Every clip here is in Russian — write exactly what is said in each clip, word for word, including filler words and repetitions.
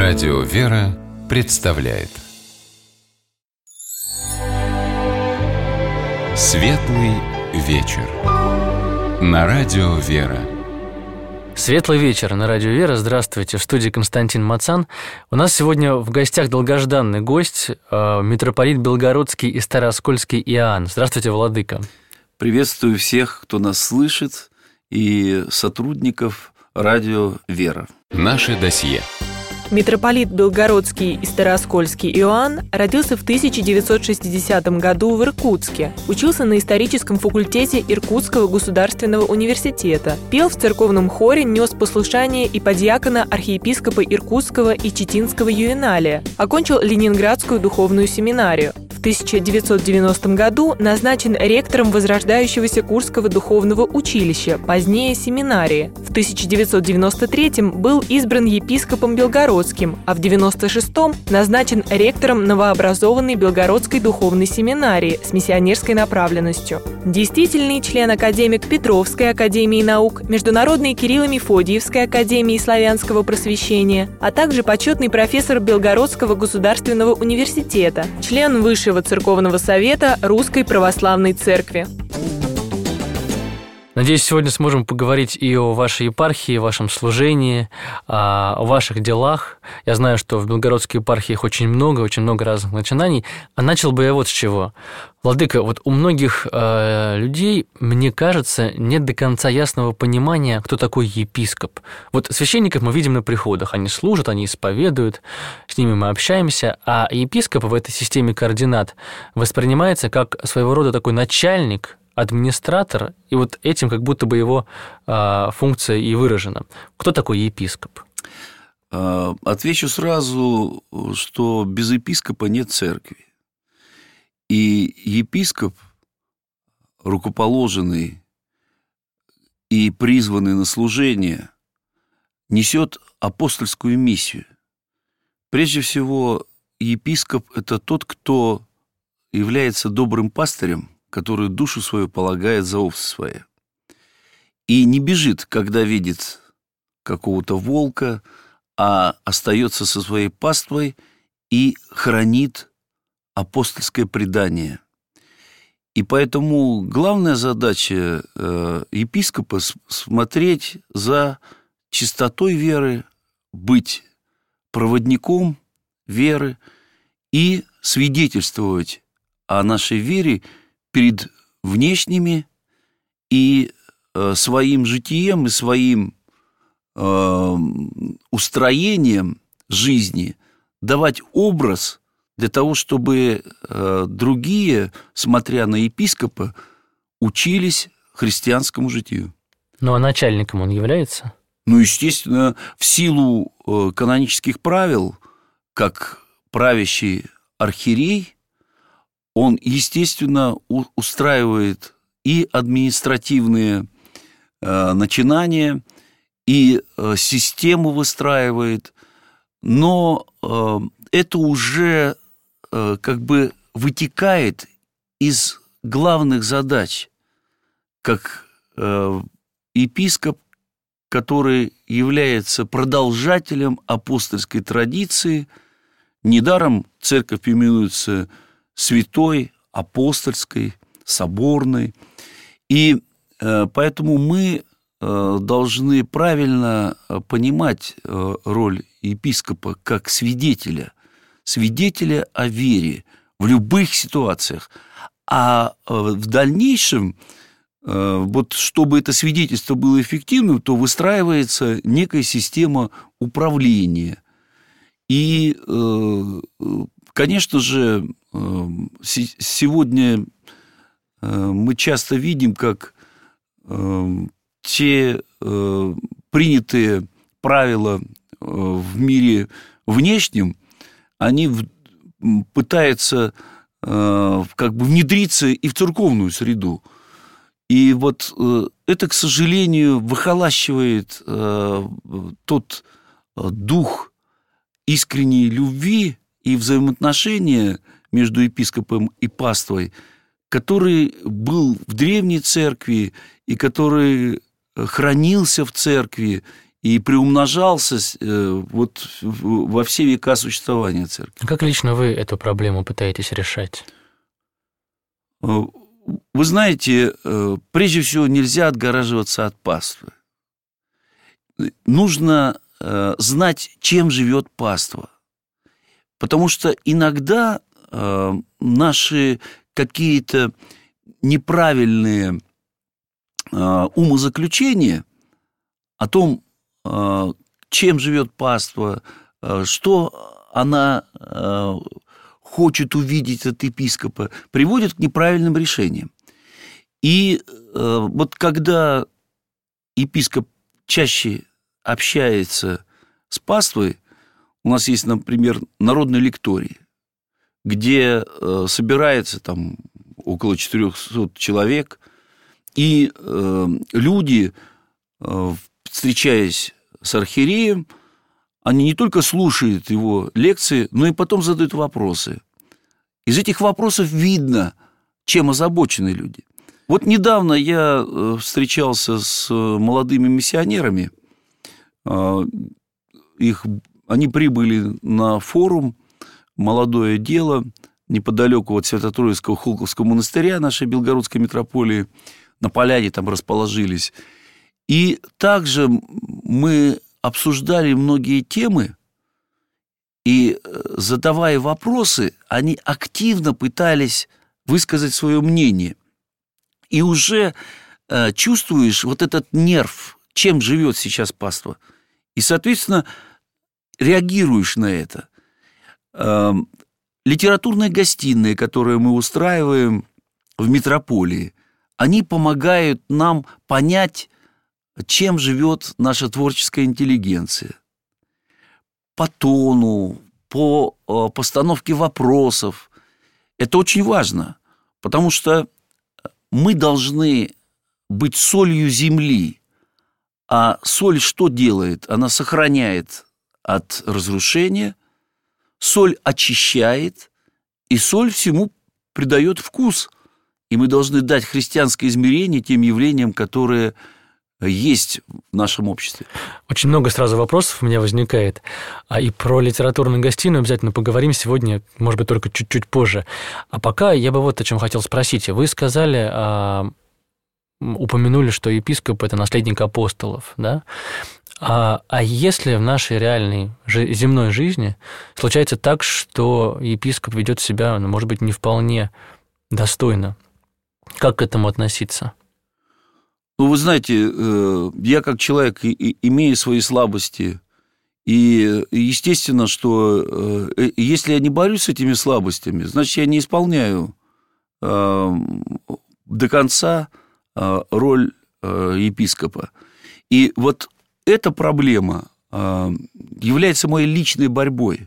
Радио «Вера» представляет Светлый вечер на Радио «Вера». Светлый вечер на Радио «Вера». Здравствуйте, в студии Константин Мацан. У нас сегодня в гостях долгожданный гость, митрополит Белгородский и Старооскольский Иоанн. Здравствуйте, владыка. Приветствую всех, кто нас слышит, и сотрудников Радио «Вера». Наше досье. Митрополит Белгородский и Старооскольский Иоанн родился в тысяча девятьсот шестидесятом году в Иркутске. Учился на историческом факультете Иркутского государственного университета. Пел в церковном хоре, нес послушание и подьякона архиепископа Иркутского и Читинского Ювеналия. Окончил Ленинградскую духовную семинарию. В тысяча девятьсот девяностом году назначен ректором возрождающегося Курского духовного училища, позднее семинарии. В тысяча девятьсот девяносто третьем был избран епископом Белгородским, а в девяносто шестом назначен ректором новообразованной Белгородской духовной семинарии с миссионерской направленностью. Действительный член академик Петровской академии наук, Международной Кирилло-Мефодиевской академии славянского просвещения, а также почетный профессор Белгородского государственного университета, член Высшего церковного совета Русской православной церкви. Надеюсь, сегодня сможем поговорить и о вашей епархии, о вашем служении, о ваших делах. Я знаю, что в Белгородской епархии их очень много, очень много разных начинаний. А начал бы я вот с чего. Владыка, вот у многих э, людей, мне кажется, нет до конца ясного понимания, кто такой епископ. Вот священников мы видим на приходах, они служат, они исповедуют, с ними мы общаемся, а епископ в этой системе координат воспринимается как своего рода такой начальник, администратор, и вот этим как будто бы его а, функция и выражена. Кто такой епископ? Отвечу сразу, что без епископа нет церкви. И епископ, рукоположенный и призванный на служение, несет апостольскую миссию. Прежде всего, епископ – это тот, кто является добрым пастырем, который душу свою полагает за овцы свои. И не бежит, когда видит какого-то волка, а остается со своей паствой и хранит апостольское предание. И поэтому главная задача э, епископа – смотреть за чистотой веры, быть проводником веры и свидетельствовать о нашей вере перед внешними и э, своим житием, и своим э, устроением жизни давать образ для того, чтобы э, другие, смотря на епископа, учились христианскому житию. Ну, а начальником он является? Ну, естественно, в силу э, канонических правил, как правящий архиерей, он, естественно, устраивает и административные э, начинания, и э, систему выстраивает, но э, это уже э, как бы вытекает из главных задач, как э, епископ, который является продолжателем апостольской традиции. Недаром церковь именуется святой, апостольской, соборной. И э, поэтому мы э, должны правильно понимать э, роль епископа как свидетеля, свидетеля о вере в любых ситуациях. А э, в дальнейшем, э, вот чтобы это свидетельство было эффективным, то выстраивается некая система управления. И, э, конечно же, сегодня мы часто видим, как те принятые правила в мире внешнем, они пытаются как бы внедриться и в церковную среду. И вот это, к сожалению, выхолащивает тот дух искренней любви и взаимоотношения между епископом и паствой, который был в древней церкви и который хранился в церкви и приумножался вот во все века существования церкви. Как лично вы эту проблему пытаетесь решать? Вы знаете, прежде всего нельзя отгораживаться от паствы. Нужно знать, чем живет паства. Потому что иногда наши какие-то неправильные умозаключения о том, чем живет паства, что она хочет увидеть от епископа, приводят к неправильным решениям. И вот когда епископ чаще общается с паствой, у нас есть, например, народный лекторий, где собирается там около четырехсот человек, и люди, встречаясь с архиереем, они не только слушают его лекции, но и потом задают вопросы. Из этих вопросов видно, чем озабочены люди. Вот недавно я встречался с молодыми миссионерами. Их, они прибыли на форум «Молодое дело» неподалеку от Свято-Троицкого Холковского монастыря нашей Белгородской митрополии. На поляне там расположились. И также мы обсуждали многие темы, и, задавая вопросы, они активно пытались высказать свое мнение. И уже э, чувствуешь вот этот нерв, чем живет сейчас паства. И, соответственно, реагируешь на это. Э, литературные гостиные, которые мы устраиваем в митрополии, они помогают нам понять, чем живет наша творческая интеллигенция. По тону, по постановке вопросов. Это очень важно, потому что мы должны быть солью земли. А соль что делает? Она сохраняет от разрушения, соль очищает, и соль всему придает вкус. И мы должны дать христианское измерение тем явлениям, которые есть в нашем обществе. Очень много сразу вопросов у меня возникает. А и про литературную гостиную обязательно поговорим сегодня, может быть, только чуть-чуть позже. А пока я бы вот о чем хотел спросить. Вы сказали, а, упомянули, что епископ – это наследник апостолов, да? А, а если в нашей реальной земной жизни случается так, что епископ ведет себя, ну, может быть, не вполне достойно, как к этому относиться? Ну, вы знаете, я как человек имею свои слабости, и естественно, что если я не борюсь с этими слабостями, значит, я не исполняю до конца роль епископа. И вот эта проблема является моей личной борьбой.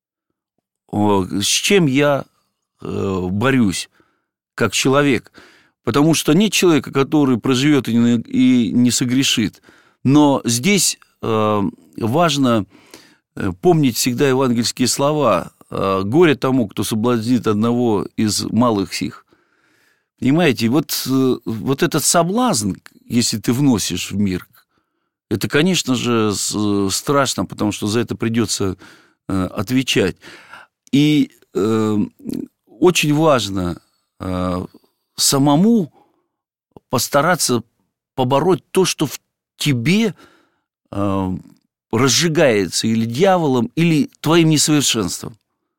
С чем я борюсь как человек? Потому что нет человека, который проживет и не согрешит. Но здесь важно помнить всегда евангельские слова. «Горе тому, кто соблазнит одного из малых сих». Понимаете, вот, вот этот соблазн, если ты вносишь в мир, это, конечно же, страшно, потому что за это придется отвечать. И очень важно самому постараться побороть то, что в тебе э, разжигается или дьяволом, или твоим несовершенством.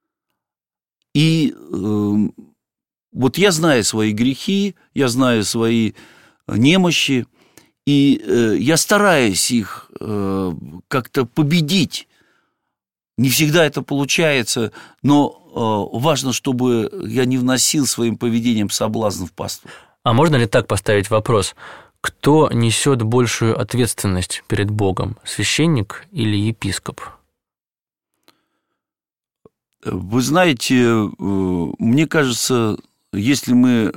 И э, вот я знаю свои грехи, я знаю свои немощи, и э, я стараюсь их э, как-то победить. Не всегда это получается, но важно, чтобы я не вносил своим поведением соблазн в паству. А можно ли так поставить вопрос? Кто несет большую ответственность перед Богом, священник или епископ? Вы знаете, мне кажется, если мы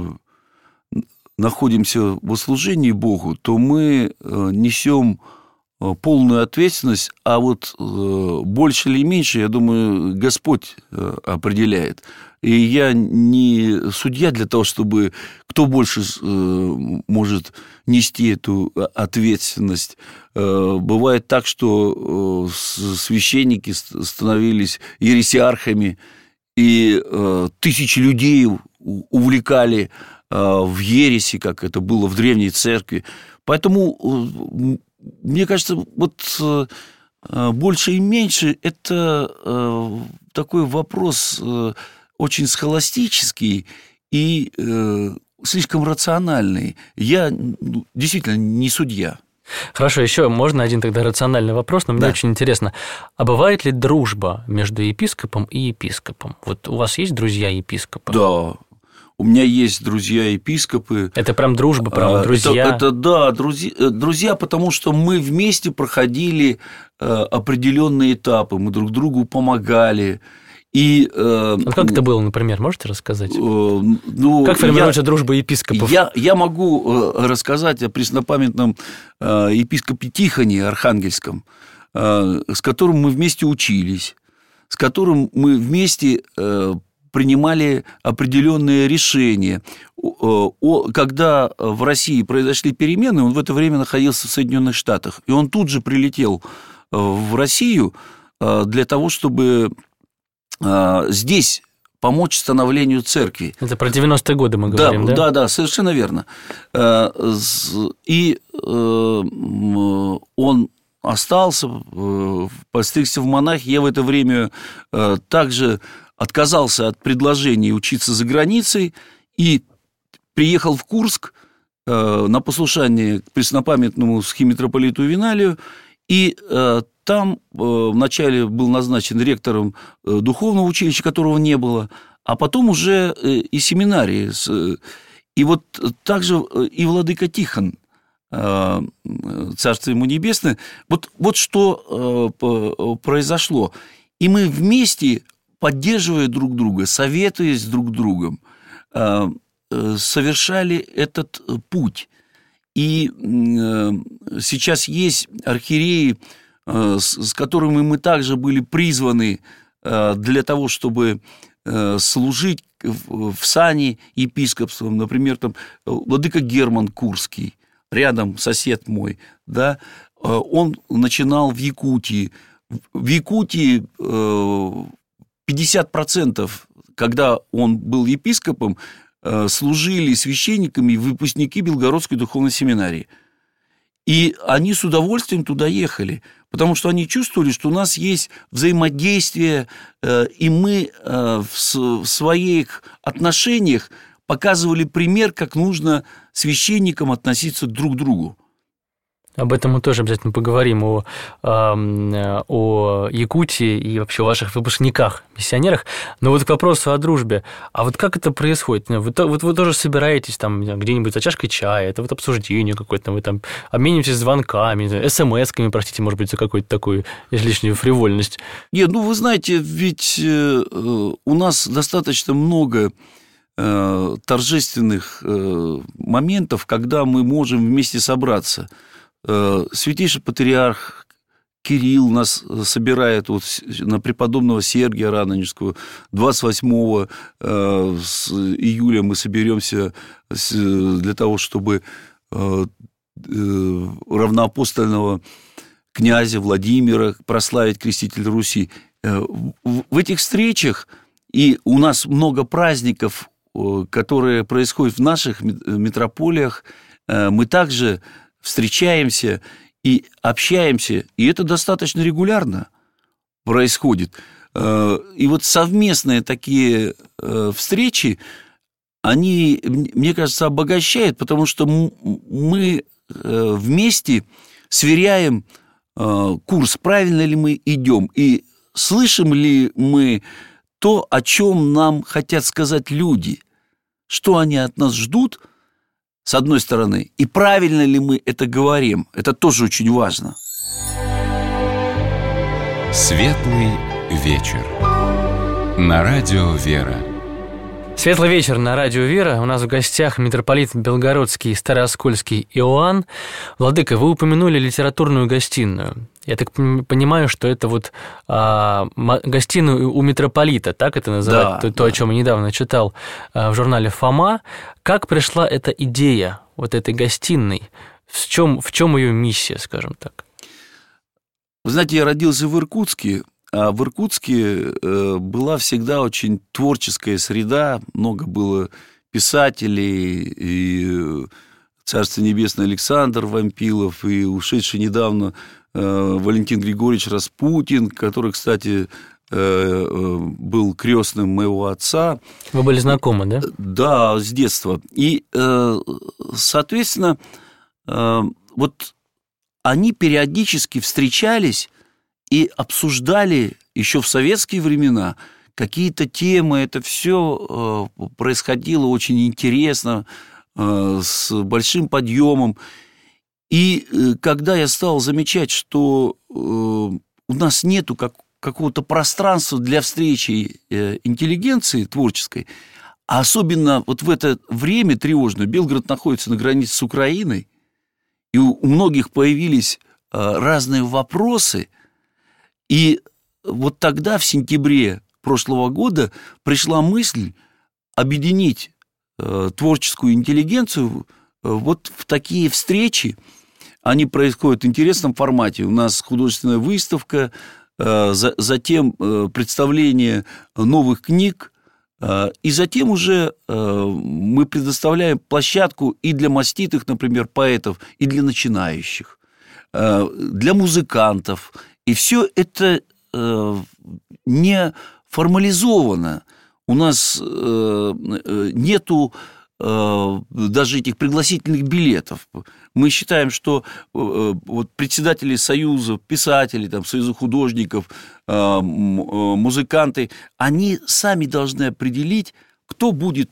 находимся во служении Богу, то мы несем полную ответственность, а вот больше или меньше, я думаю, Господь определяет. И я не судья для того, чтобы кто больше может нести эту ответственность. Бывает так, что священники становились ересиархами, и тысячи людей увлекали в ереси, как это было в древней церкви. Поэтому, мне кажется, вот больше и меньше – это такой вопрос очень схоластический и слишком рациональный. Я действительно не судья. Хорошо, еще можно один тогда рациональный вопрос, но мне да. очень интересно. А бывает ли дружба между епископом и епископом? Вот у вас есть друзья-епископы? Да, у меня есть друзья-епископы. Это прям дружба, прям друзья? Это, это да, друзья, друзья, потому что мы вместе проходили определенные этапы, мы друг другу помогали. И, э, а как это было, например, можете рассказать? Э, ну, как формируется я, дружба епископов? Я, я могу рассказать о преснопамятном э, епископе Тихоне Архангельском, э, с которым мы вместе учились, с которым мы вместе э, принимали определенные решения. О, о, когда в России произошли перемены, он в это время находился в Соединенных Штатах, и он тут же прилетел в Россию э, для того, чтобы здесь помочь становлению церкви. Это про девяностые годы мы говорим, да? Да, да, да, совершенно верно. И он остался, постригся в монахи. Я в это время также отказался от предложения учиться за границей и приехал в Курск на послушание к преснопамятному схимитрополиту Виналию, и там вначале был назначен ректором духовного училища, которого не было, а потом уже и семинарии. И вот также и владыка Тихон, царство ему небесное, вот, вот что произошло. И мы вместе, поддерживая друг друга, советуясь друг с другом, совершали этот путь. И сейчас есть архиереи, с которыми мы также были призваны для того, чтобы служить в сане епископством. Например, там владыка Герман Курский, рядом сосед мой, да, он начинал в Якутии. В Якутии пятьдесят процентов, когда он был епископом, служили священниками выпускники Белгородской духовной семинарии. И они с удовольствием туда ехали, потому что они чувствовали, что у нас есть взаимодействие, и мы в своих отношениях показывали пример, как нужно священникам относиться друг к другу. Об этом мы тоже обязательно поговорим, о, о Якутии и вообще о ваших выпускниках, миссионерах. Но вот к вопросу о дружбе. А вот как это происходит? Вы, вот вы тоже собираетесь там где-нибудь за чашкой чая, это вот обсуждение какое-то, вы там обмениваетесь звонками, эс-эм-эсками, простите, может быть, за какую-то такую излишнюю фривольность. Нет, ну вы знаете, ведь у нас достаточно много торжественных моментов, когда мы можем вместе собраться. Святейший патриарх Кирилл нас собирает вот на преподобного Сергия Радонежского. двадцать восьмого июля мы соберемся для того, чтобы равноапостольного князя Владимира прославить, крестителя Руси. В этих встречах, и у нас много праздников, которые происходят в наших митрополиях, мы также встречаемся и общаемся, и это достаточно регулярно происходит. И вот совместные такие встречи, они, мне кажется, обогащают, потому что мы вместе сверяем курс, правильно ли мы идем, и слышим ли мы то, о чем нам хотят сказать люди, что они от нас ждут, с одной стороны, и правильно ли мы это говорим, это тоже очень важно. Светлый вечер. На радио «Вера». Светлый вечер на радио «Вера». У нас в гостях митрополит Белгородский и Старооскольский Иоанн. Владыка, вы упомянули литературную гостиную. Я так понимаю, что это вот а, гостиную у митрополита, так это называют? Да, то, да. О чем я недавно читал а, в журнале «Фома». Как пришла эта идея вот этой гостиной? В чем, в чем ее миссия, скажем так? Вы знаете, я родился в Иркутске. А в Иркутске была всегда очень творческая среда, много было писателей, и Царство Небесное Александр Вампилов, и ушедший недавно Валентин Григорьевич Распутин, который, кстати, был крестным моего отца. Вы были знакомы, да? Да, с детства. И, соответственно, вот они периодически встречались и обсуждали еще в советские времена какие-то темы. Это все происходило очень интересно, с большим подъемом. И когда я стал замечать, что у нас нету как, какого-то пространства для встречи интеллигенции творческой, а особенно вот в это время тревожное, Белгород находится на границе с Украиной, и у многих появились разные вопросы. И вот тогда, в сентябре прошлого года, пришла мысль объединить э, творческую интеллигенцию э, вот в такие встречи. Они происходят в интересном формате. У нас художественная выставка, э, за, затем э, представление новых книг, э, и затем уже э, мы предоставляем площадку и для маститых, например, поэтов, и для начинающих, э, для музыкантов. И все это э, не формализовано. У нас э, нету э, даже этих пригласительных билетов. Мы считаем, что э, вот председатели союза писателей, там, союза художников, э, музыканты, они сами должны определить, кто будет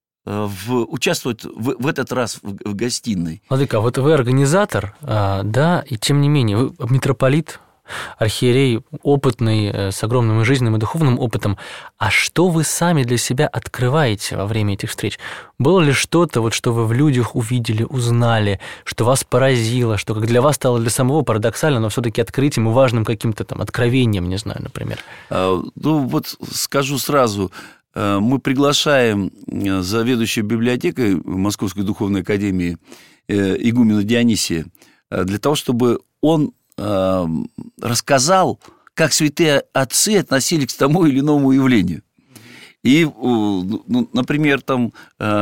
В, участвовать в, в этот раз в, в гостиной. Владыка, вот вы организатор, да, и тем не менее, вы митрополит, архиерей, опытный, с огромным и жизненным, и духовным опытом. А что вы сами для себя открываете во время этих встреч? Было ли что-то, вот, что вы в людях увидели, узнали, что вас поразило, что как для вас стало для самого парадоксально, но все-таки открытием и важным каким-то там откровением, не знаю, например? А, ну, вот скажу сразу, мы приглашаем заведующего библиотекой Московской духовной академии игумена Дионисия для того, чтобы он рассказал, как святые отцы относились к тому или иному явлению. И, например, там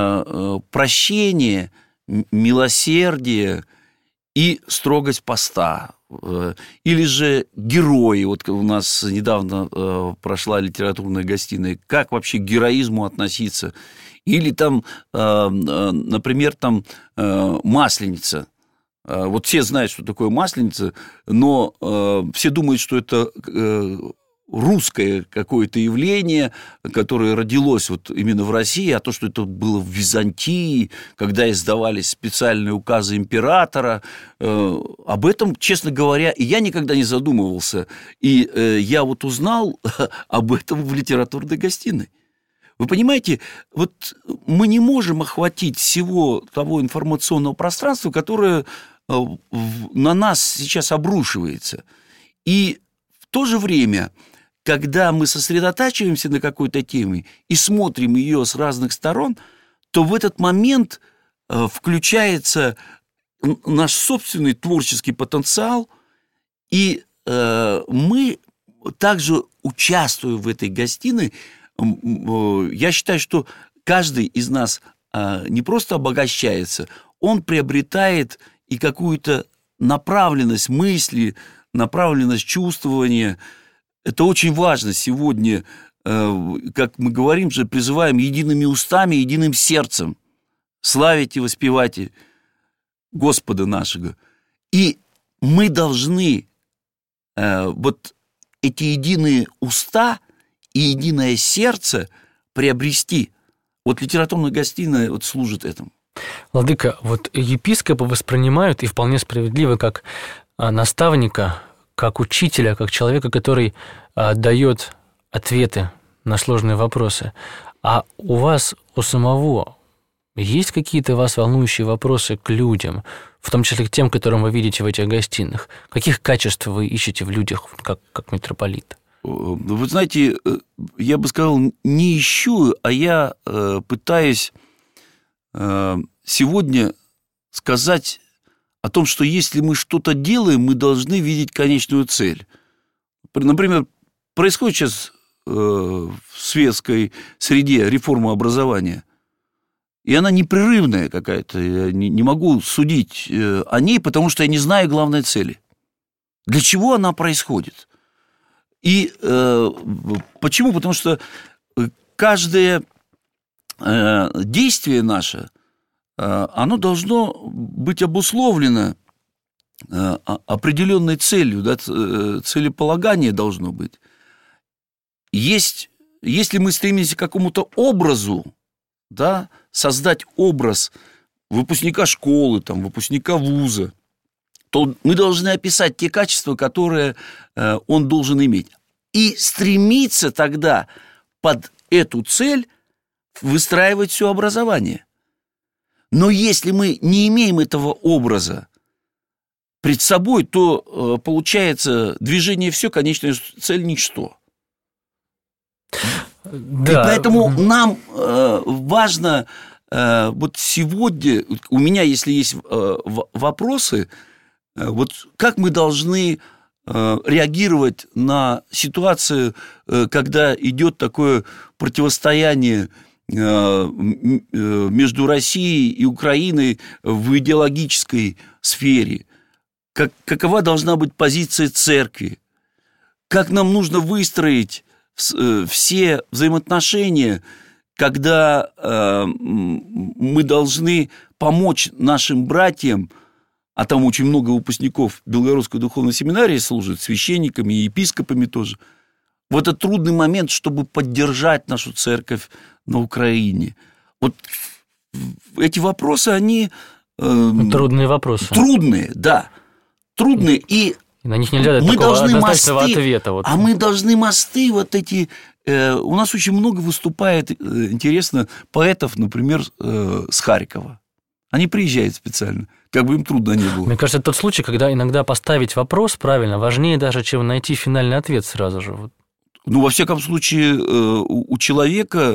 прощение, милосердие и строгость поста. Или же герои. Вот у нас недавно прошла литературная гостиная. Как вообще к героизму относиться? Или там, например, там Масленица. Вот все знают, что такое Масленица, но все думают, что это русское какое-то явление, которое родилось вот именно в России, а то, что это было в Византии, когда издавались специальные указы императора, э, об этом, честно говоря, и я никогда не задумывался. И э, я вот узнал об этом в литературной гостиной. Вы понимаете, вот мы не можем охватить всего того информационного пространства, которое э, на нас сейчас обрушивается. И в то же время, когда мы сосредотачиваемся на какой-то теме и смотрим ее с разных сторон, то в этот момент включается наш собственный творческий потенциал, и мы также, участвуя в этой гостиной, я считаю, что каждый из нас не просто обогащается, он приобретает и какую-то направленность мысли, направленность чувствования. Это очень важно сегодня, как мы говорим же, призываем едиными устами, единым сердцем славить и воспевать Господа нашего. И мы должны вот эти единые уста и единое сердце приобрести. Вот литературная гостиная вот служит этому. Владыка, вот епископы воспринимают, и вполне справедливо, как наставника, как учителя, как человека, который а, дает ответы на сложные вопросы. А у вас, у самого, есть какие-то вас волнующие вопросы к людям, в том числе к тем, которым вы видите в этих гостиных? Каких качеств вы ищете в людях, как, как митрополит? Вы знаете, я бы сказал, не ищу, а я пытаюсь сегодня сказать о том, что если мы что-то делаем, мы должны видеть конечную цель. Например, происходит сейчас в светской среде реформа образования, и она непрерывная какая-то. Я не могу судить о ней, потому что я не знаю главной цели. Для чего она происходит? И э, почему? Потому что каждое э, действие наше, э, оно должно быть обусловлено э, определенной целью, да, целеполагание должно быть. Есть, если мы стремимся к какому-то образу, да, создать образ выпускника школы, там, выпускника вуза, то мы должны описать те качества, которые э, он должен иметь. И стремиться тогда под эту цель выстраивать все образование. Но если мы не имеем этого образа пред собой, то э, получается движение все, конечная цель ничто. Да. И поэтому нам э, важно э, вот сегодня, у меня, если есть э, вопросы, вот как мы должны э, реагировать на ситуацию, э, когда идет такое противостояние э, между Россией и Украиной в идеологической сфере? Как, какова должна быть позиция церкви? Как нам нужно выстроить э, все взаимоотношения, когда э, мы должны помочь нашим братьям, а там очень много выпускников Белгородской духовной семинарии служат, священниками и епископами тоже. Вот это трудный момент, чтобы поддержать нашу церковь на Украине. Вот эти вопросы, они... Э, трудные вопросы. Трудные, да. Трудные. И на них нельзя дать такого однозначного ответа. Вот. А мы должны мосты вот эти... Э, у нас очень много выступает, э, интересно, поэтов, например, э, с Харькова. Они приезжают специально, как бы им трудно не было. Мне кажется, это тот случай, когда иногда поставить вопрос правильно важнее даже, чем найти финальный ответ сразу же. Ну, во всяком случае, у человека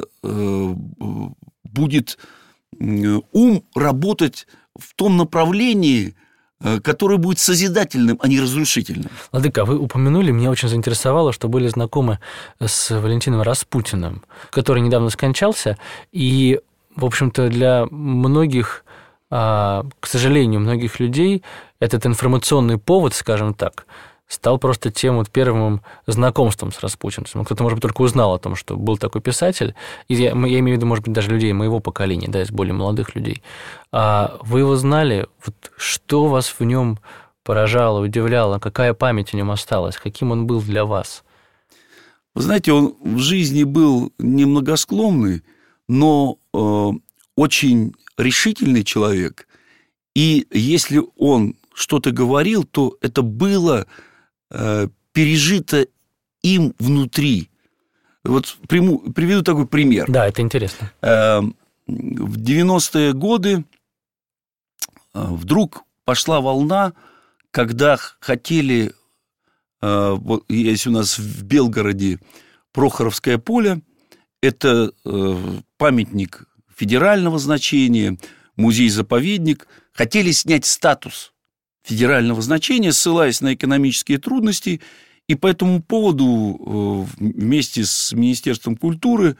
будет ум работать в том направлении, которое будет созидательным, а не разрушительным. Владыка, вы упомянули, меня очень заинтересовало, что были знакомы с Валентином Распутиным, который недавно скончался, и, в общем-то, для многих... К сожалению, многих людей этот информационный повод, скажем так, стал просто тем вот первым знакомством с Распутиным. Кто-то, может быть, только узнал о том, что был такой писатель. И я, я имею в виду, может быть, даже людей моего поколения, да, из более молодых людей. А вы его знали? Вот что вас в нем поражало, удивляло? Какая память о нем осталась? Каким он был для вас? Вы знаете, он в жизни был немногосклонный, но э, очень... решительный человек, и если он что-то говорил, то это было э, пережито им внутри. Вот приму, приведу такой пример. Да, это интересно. Э, в девяностые годы э, вдруг пошла волна, когда хотели, э, вот есть у нас в Белгороде Прохоровское поле, это э, памятник федерального значения, музей-заповедник, хотели снять статус федерального значения, ссылаясь на экономические трудности, и по этому поводу вместе с Министерством культуры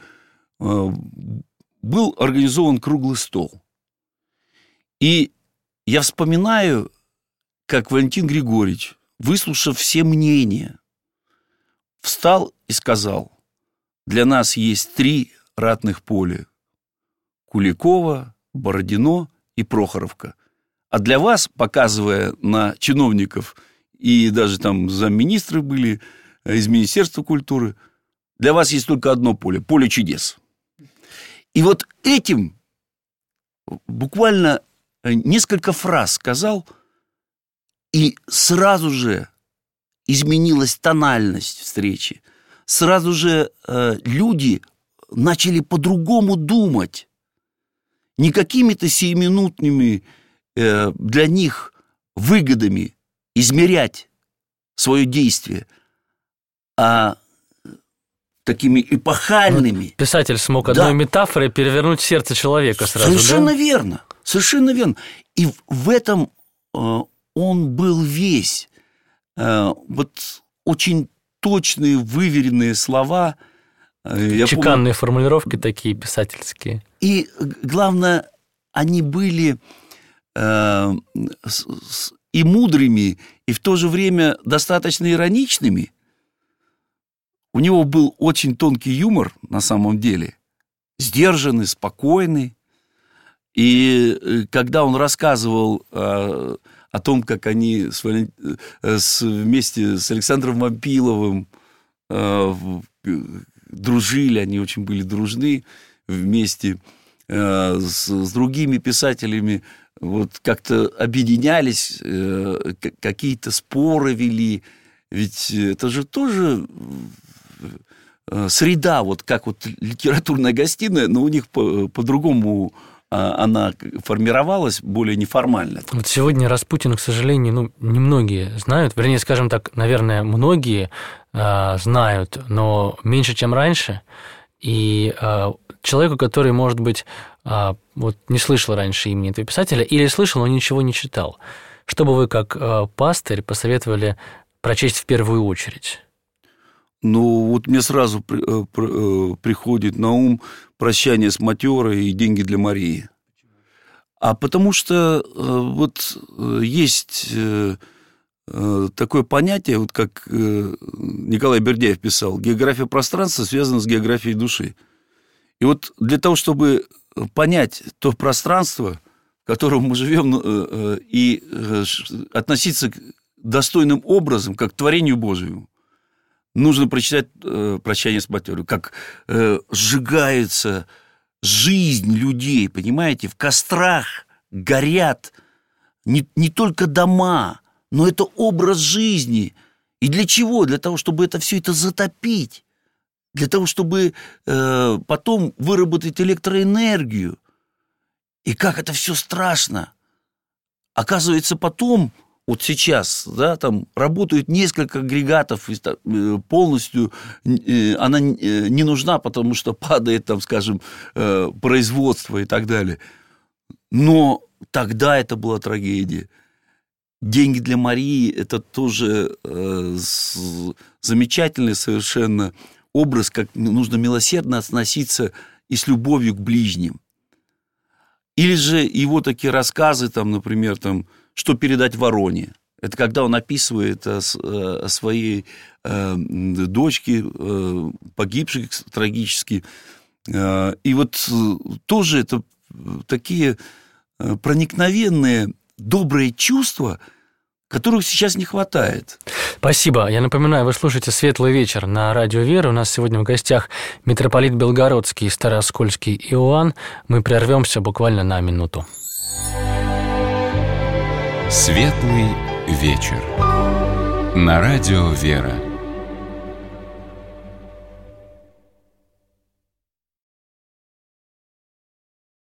был организован круглый стол. И я вспоминаю, как Валентин Григорьевич, выслушав все мнения, встал и сказал: для нас есть три ратных поля: Куликова, Бородино и Прохоровка. А для вас, показывая на чиновников, и даже там замминистры были из Министерства культуры, для вас есть только одно поле – поле чудес. И вот этим буквально несколько фраз сказал, и сразу же изменилась тональность встречи. Сразу же э, люди начали по-другому думать. Не какими-то сиюминутными э, для них выгодами измерять свое действие, а такими эпохальными. Ну, писатель смог одной да. метафорой перевернуть сердце человека сразу. Совершенно да? верно. Совершенно верно. И в этом э, он был весь. Э, вот очень точные, выверенные слова. Э, Чеканные помню, формулировки такие писательские. И главное, они были э, с, с, и мудрыми, и в то же время достаточно ироничными. У него был очень тонкий юмор, на самом деле, сдержанный, спокойный. И когда он рассказывал э, о том, как они с, с, вместе с Александром Вампиловым э, дружили, они очень были дружны вместе э, с, с другими писателями, вот как-то объединялись, э, какие-то споры вели. Ведь это же тоже среда, вот как вот литературная гостиная, но у них по- по-другому она формировалась, более неформально. Вот сегодня Распутина, к сожалению, ну, немногие знают, вернее, скажем так, наверное, многие э, знают, но меньше, чем раньше. И э, человеку, который, может быть, э, вот не слышал раньше имени этого писателя или слышал, но ничего не читал, что бы вы, как э, пастырь, посоветовали прочесть в первую очередь? Ну, вот мне сразу при, при, приходит на ум «Прощание с матерой» и «Деньги для Марии». А потому что вот есть такое понятие, вот как Николай Бердяев писал, география пространства связана с географией души. И вот для того, чтобы понять то пространство, в котором мы живем, и относиться достойным образом, как к творению Божьему, нужно прочитать э, «Прощание с матерью», как э, сжигается жизнь людей, понимаете? В кострах горят не, не только дома, но это образ жизни. И для чего? Для того, чтобы это все это затопить. Для того, чтобы э, потом выработать электроэнергию. И как это все страшно. Оказывается, потом... Вот сейчас, да, там работают несколько агрегатов, полностью она не нужна, потому что падает, там, скажем, производство и так далее. Но тогда это была трагедия. «Деньги для Марии» – это тоже замечательный совершенно образ, как нужно милосердно относиться и с любовью к ближним. Или же его такие рассказы, там, например, там, «Что передать вороне». Это когда он описывает о, о своей э, дочке, э, погибшей трагически. Э, и вот тоже это такие проникновенные, добрые чувства, которых сейчас не хватает. Спасибо. Я напоминаю, вы слушаете «Светлый вечер» на радио «Вера». У нас сегодня в гостях митрополит Белгородский и Старооскольский Иоанн. Мы прервемся буквально на минуту. «Светлый вечер» на радио «Вера».